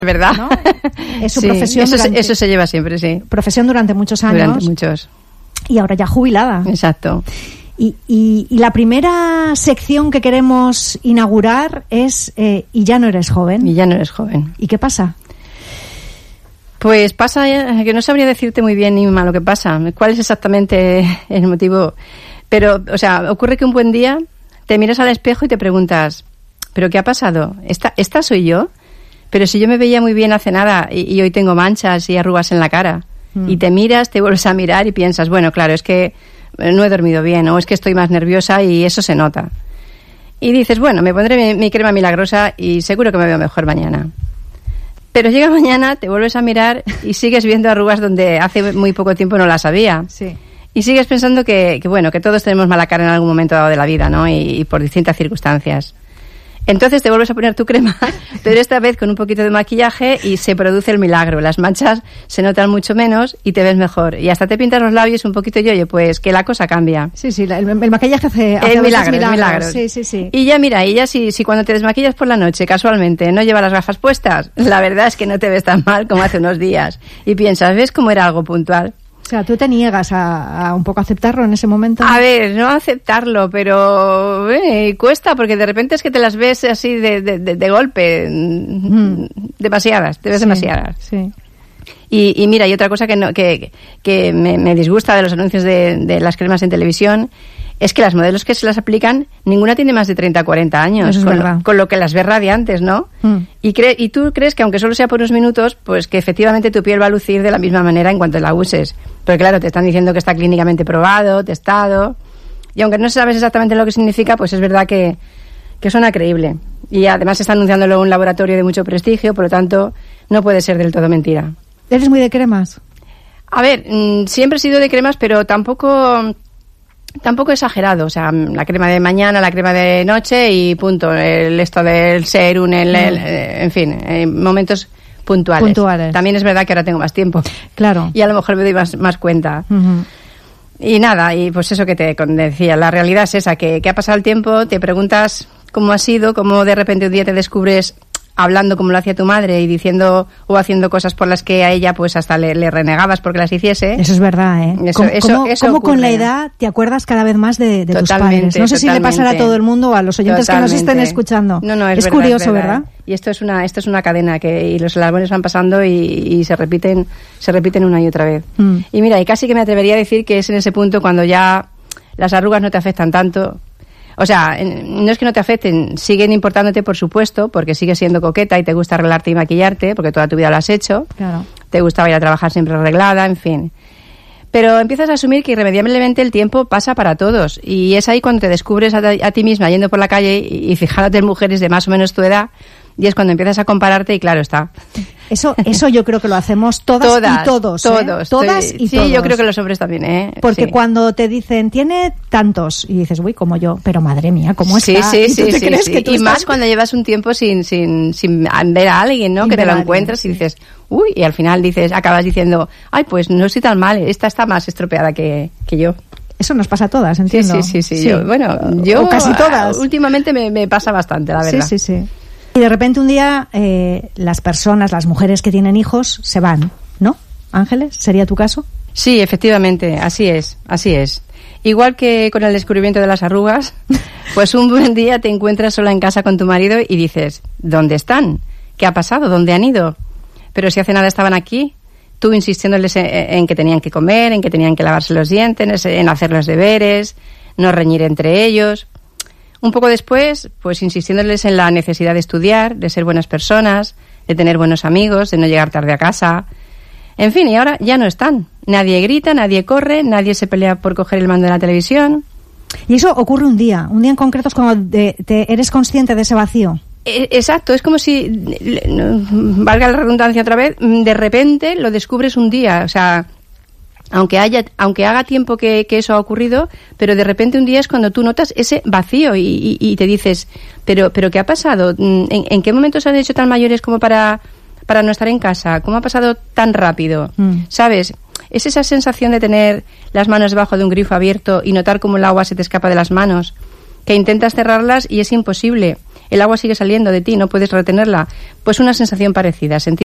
¿Verdad? ¿No? Es su profesión. Eso se lleva siempre, sí. Profesión durante muchos años. Durante muchos. Y ahora ya jubilada. Exacto. Y la primera sección que queremos inaugurar es Y ya no eres joven. Y ya no eres joven. ¿Y qué pasa? Pues pasa que no sabría decirte muy bien ni mal lo que pasa. ¿Cuál es exactamente el motivo? Pero, o sea, ocurre que un buen día te miras al espejo y te preguntas, ¿pero qué ha pasado? ¿Esta soy yo? Pero si yo me veía muy bien hace nada y hoy tengo manchas y arrugas en la cara. Y te miras, te vuelves a mirar y piensas, bueno, claro, es que no he dormido bien o es que estoy más nerviosa y eso se nota. Y dices, bueno, me pondré mi crema milagrosa y seguro que me veo mejor mañana. Pero llega mañana, te vuelves a mirar y sigues viendo arrugas donde hace muy poco tiempo no las había. Sí. Y sigues pensando que todos tenemos mala cara en algún momento dado de la vida, ¿no? Y por distintas circunstancias. Entonces te vuelves a poner tu crema, pero esta vez con un poquito de maquillaje y se produce el milagro. Las manchas se notan mucho menos y te ves mejor. Y hasta te pintas los labios un poquito y oye, pues que la cosa cambia. Sí, el maquillaje hace milagros. Sí. Y ya mira, si cuando te desmaquillas por la noche casualmente no llevas las gafas puestas, la verdad es que no te ves tan mal como hace unos días. Y piensas, ¿ves cómo era algo puntual? O sea, ¿tú te niegas a un poco aceptarlo en ese momento? A ver, no aceptarlo, pero cuesta, porque de repente es que te las ves así de golpe. Demasiadas, te ves demasiadas. Sí. Y mira, y otra cosa que me disgusta de los anuncios de las cremas en televisión es que las modelos que se las aplican, ninguna tiene más de 30 o 40 años. Eso es verdad. Con lo que las ves radiantes, ¿no? Y tú crees que aunque solo sea por unos minutos, pues que efectivamente tu piel va a lucir de la misma manera en cuanto la uses. Pero claro, te están diciendo que está clínicamente probado, testado. Y aunque no sabes exactamente lo que significa, pues es verdad que suena creíble. Y además está anunciándolo un laboratorio de mucho prestigio, por lo tanto, no puede ser del todo mentira. ¿Eres muy de cremas? A ver, siempre he sido de cremas, pero tampoco exagerado. O sea, la crema de mañana, la crema de noche y punto. Esto del serum, en fin, momentos puntuales. También es verdad que ahora tengo más tiempo. Claro. Y a lo mejor me doy más cuenta. Uh-huh. Y nada, y pues eso que te decía, la realidad es esa, que ha pasado el tiempo, te preguntas cómo ha sido, cómo de repente un día te descubres hablando como lo hacía tu madre y diciendo o haciendo cosas por las que a ella pues hasta le renegabas porque las hiciese. Eso es verdad, ¿eh? ¿Cómo con la edad te acuerdas cada vez más de tus padres? No sé si le pasará a todo el mundo o a los oyentes que nos estén escuchando. No, es verdad, curioso, ¿verdad? Y esto es una cadena y los eslabones van pasando y se repiten una y otra vez. Y mira, y casi que me atrevería a decir que es en ese punto cuando ya las arrugas no te afectan tanto. O sea, no es que no te afecten, siguen importándote, por supuesto, porque sigues siendo coqueta y te gusta arreglarte y maquillarte, porque toda tu vida lo has hecho. Claro. Te gustaba ir a trabajar siempre arreglada, en fin. Pero empiezas a asumir que irremediablemente el tiempo pasa para todos. Y es ahí cuando te descubres a ti misma yendo por la calle y fijándote en mujeres de más o menos tu edad. Y es cuando empiezas a compararte y claro está. Eso yo creo que lo hacemos todas y todos. Todas y todos. Sí, yo creo que los hombres también, ¿eh? Porque cuando te dicen, tiene tantos, y dices, uy, como yo, pero madre mía, ¿cómo está? Sí. Y más cuando llevas un tiempo sin ver a alguien, ¿no? Que te lo encuentras y dices, uy, y al final acabas diciendo, ay, pues no estoy tan mal, esta está más estropeada que yo. Eso nos pasa a todas, entiendo. Sí. Yo o casi todas. Últimamente me pasa bastante, la verdad. Sí. Y de repente un día las mujeres que tienen hijos se van, ¿no? Ángeles, ¿sería tu caso? Sí, efectivamente, así es. Igual que con el descubrimiento de las arrugas, pues un buen día te encuentras sola en casa con tu marido y dices, ¿dónde están? ¿Qué ha pasado? ¿Dónde han ido? Pero si hace nada estaban aquí, tú insistiéndoles en que tenían que comer, en que tenían que lavarse los dientes, en hacer los deberes, no reñir entre ellos. Un poco después, pues insistiéndoles en la necesidad de estudiar, de ser buenas personas, de tener buenos amigos, de no llegar tarde a casa. En fin, y ahora ya no están. Nadie grita, nadie corre, nadie se pelea por coger el mando de la televisión. Y eso ocurre un día en concreto es cuando eres consciente de ese vacío. Exacto, es como si, valga la redundancia otra vez, de repente lo descubres un día, o sea, aunque haga tiempo que eso ha ocurrido, pero de repente un día es cuando tú notas ese vacío y te dices, pero ¿qué ha pasado? ¿En qué momento se han hecho tan mayores como para no estar en casa? ¿Cómo ha pasado tan rápido? ¿Sabes? Es esa sensación de tener las manos debajo de un grifo abierto y notar cómo el agua se te escapa de las manos, que intentas cerrarlas y es imposible. el agua sigue saliendo de ti, no puedes retenerla. Pues una sensación parecida, sentir